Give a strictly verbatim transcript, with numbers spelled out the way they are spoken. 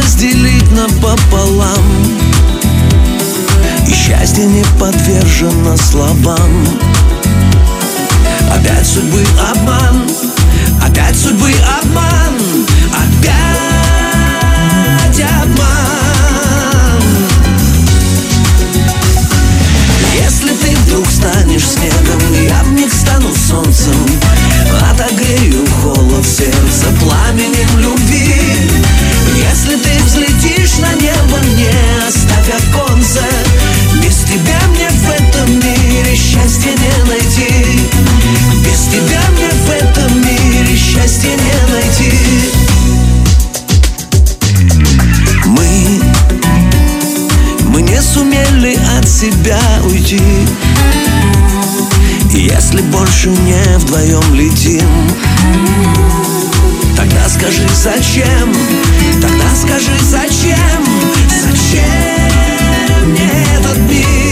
разделить напополам, и счастье не подвержено словам. Опять судьбы обман, опять судьбы обман, опять обман. Если ты вдруг станешь снегом, я вмиг стану солнцем, отогрею холод сердца пламенем любви. Если ты взлетишь на небо, не оставь оконца, без тебя мне в этом мире счастья не найти. Без тебя мне в этом мире счастья не найти. Мы, мы не сумели от себя уйти. И если больше не вдвоем летим, тогда скажи зачем, тогда скажи зачем, зачем мне этот мир?